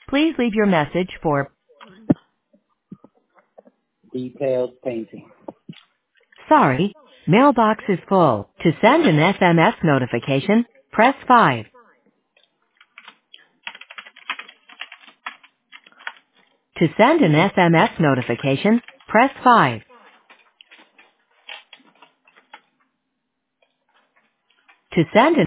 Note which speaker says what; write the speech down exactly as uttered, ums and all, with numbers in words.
Speaker 1: Please leave your message for
Speaker 2: Detailed painting.
Speaker 1: sorry, mailbox is full. To send an S M S notification, press five. To send an S M S notification, press five. To send an